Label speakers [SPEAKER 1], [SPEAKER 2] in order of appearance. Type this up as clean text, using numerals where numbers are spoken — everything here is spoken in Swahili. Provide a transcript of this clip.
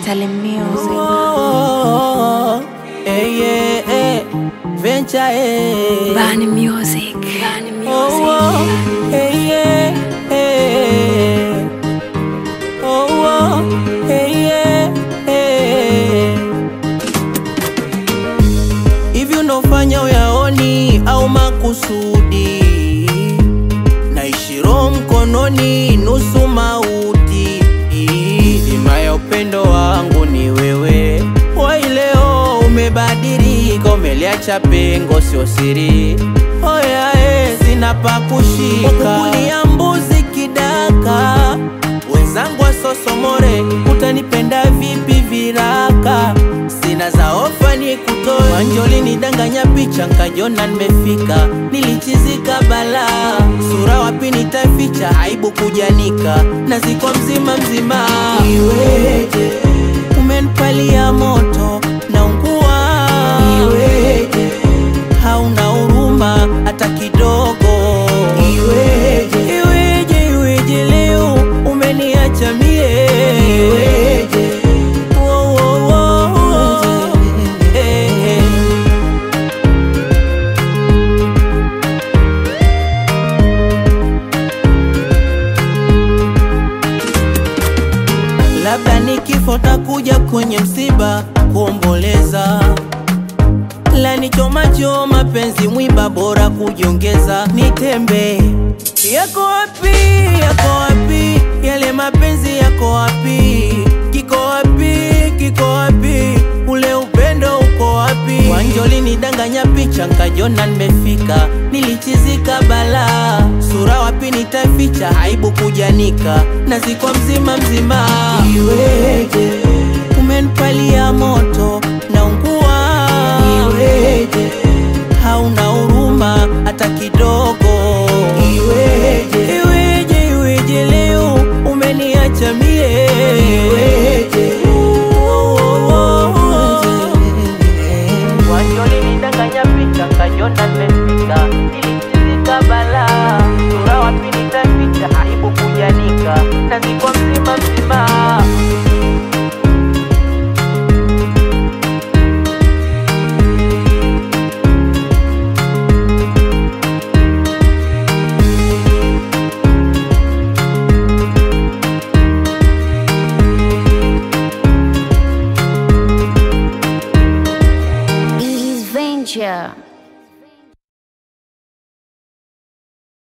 [SPEAKER 1] Salim Music.
[SPEAKER 2] Oh, Venture,
[SPEAKER 1] Bani Music. Bani Music.
[SPEAKER 2] oh, hivi unofanya uyaoni au makusudi? Naishi roho mkononi, nusu mauti. Zima ya upendo wangu ni wewe. Wai leo umebadilika, umeliacha pengo, sio siri. Oya sina pa kushika, kukulia mbuzi kidaka. Wenzangu wasosomore, utanipenda vipi viraka? Sina za ofa ni kutoe. Wanjoli nidanganya picha, nkajona nimefika. Nilichizika bala, sura wapi nitaficha? Aibu kujanika, naziko mzima mzima. Iweje umenipalia moto naungua? Iweje hauna huruma hata kidogo? Iweje, iweje, iweje leo umeniacha mie? Iweje, oh, oh, oh, oh. Labda nikifo takuja kwenye msiba kuomboleza, la nichoma choma penzi mwiba, bora kujiongeza. Nitembe yako wapi, yako wapi? Yale mapenzi yako wapi? Kiko wapi, kiko wapi? Ule upendo uko wapi? Wanjoli nidanganya picha, nkajona nimefika. Nilichizika bala, sura wapi nitaficha? Aibu kujanika, naziko mzima mzima. Iweje umenipalia moto naungua? Iweje hauna huruma hata kidogo? Iweje, iweje, iweje leo umeniacha mie? Iweje, wanjoli nidanganya picha, nkajona nimefika. Nilichizika bala, sura wapi nitaficha? Aibu kujanika, naziko